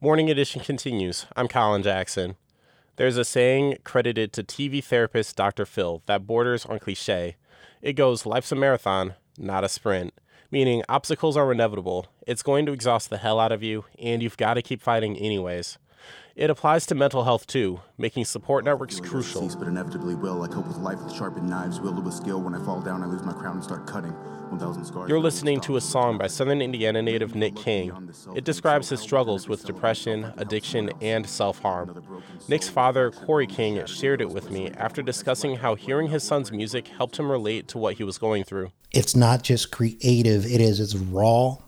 Morning Edition continues. I'm Colin Jackson. There's a saying credited to TV therapist Dr. Phil that borders on cliche. It goes, life's a marathon, not a sprint. Meaning obstacles are inevitable. It's going to exhaust the hell out of you, and you've got to keep fighting anyways. It applies to mental health too, making support networks crucial. But inevitably will. I cope with life with sharpened knives, wielded with skill. When I fall down, I lose my crown and start cutting. 1,000 scars. You're listening to a song by Southern Indiana native Nick King. It describes his struggles with depression, addiction, and self-harm. Nick's father, Corey King, shared it with me after discussing how hearing his son's music helped him relate to what he was going through. It's not just creative, it is as raw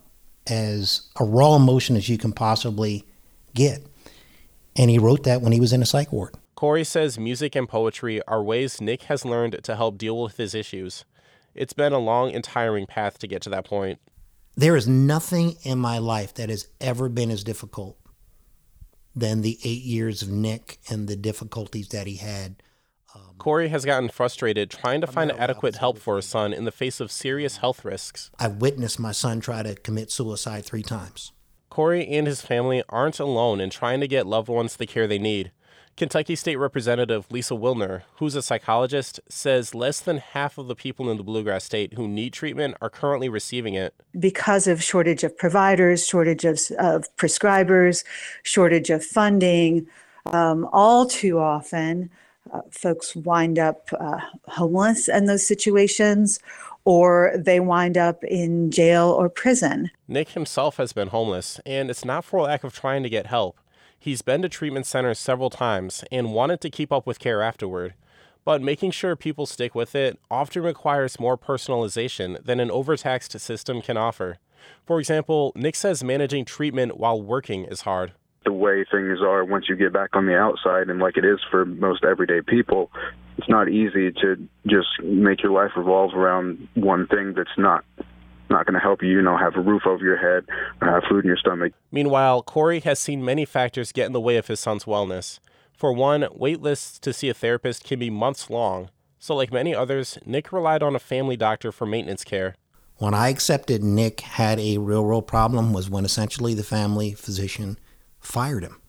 emotion as you can possibly get. And he wrote that when he was in a psych ward. Corey says music and poetry are ways Nick has learned to help deal with his issues. It's been a long and tiring path to get to that point. There is nothing in my life that has ever been as difficult than the 8 years of Nick and the difficulties that he had. Corey has gotten frustrated trying to find adequate help for his son in the face of serious health risks. I witnessed my son try to commit suicide 3 times. Corey and his family aren't alone in trying to get loved ones the care they need. Kentucky State Representative Lisa Wilner, who's a psychologist, says less than half of the people in the Bluegrass State who need treatment are currently receiving it. Because of shortage of providers, shortage of prescribers, shortage of funding, all too often, folks wind up homeless in those situations, or they wind up in jail or prison. Nick himself has been homeless, and it's not for lack of trying to get help. He's been to treatment centers several times and wanted to keep up with care afterward. But making sure people stick with it often requires more personalization than an overtaxed system can offer. For example, Nick says managing treatment while working is hard. The way things are once you get back on the outside, and like it is for most everyday people, it's not easy to just make your life revolve around one thing that's not going to help you, have a roof over your head or have food in your stomach. Meanwhile, Corey has seen many factors get in the way of his son's wellness. For one, wait lists to see a therapist can be months long. So like many others, Nick relied on a family doctor for maintenance care. When I accepted Nick had a real problem was when essentially the family physician fired him.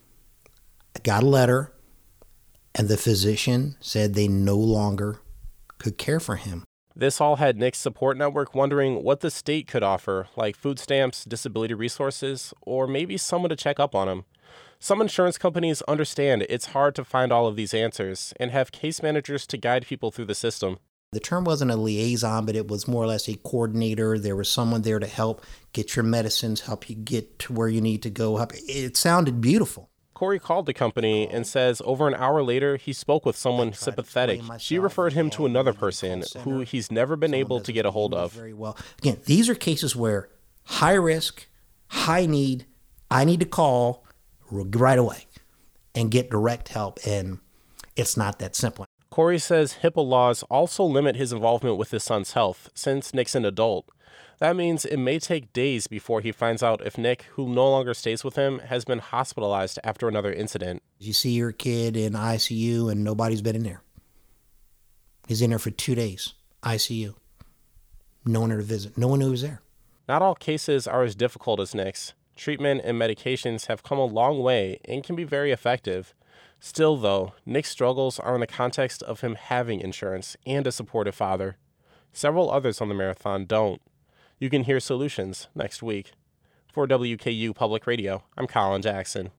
I got a letter, and the physician said they no longer could care for him. This all had Nick's support network wondering what the state could offer, like food stamps, disability resources, or maybe someone to check up on him. Some insurance companies understand it's hard to find all of these answers and have case managers to guide people through the system. The term wasn't a liaison, but it was more or less a coordinator. There was someone there to help get your medicines, help you get to where you need to go. It sounded beautiful. Corey called the company and says over an hour later, he spoke with someone sympathetic. She referred him to another person who he's never been able to get a hold of. Very well. Again, these are cases where high risk, high need, I need to call right away and get direct help, and it's not that simple. Corey says HIPAA laws also limit his involvement with his son's health, since Nick's an adult. That means it may take days before he finds out if Nick, who no longer stays with him, has been hospitalized after another incident. You see your kid in ICU and nobody's been in there. He's in there for 2 days, ICU. No one there to visit. No one knew he was there. Not all cases are as difficult as Nick's. Treatment and medications have come a long way and can be very effective. Still, though, Nick's struggles are in the context of him having insurance and a supportive father. Several others on the marathon don't. You can hear solutions next week. For WKU Public Radio, I'm Colin Jackson.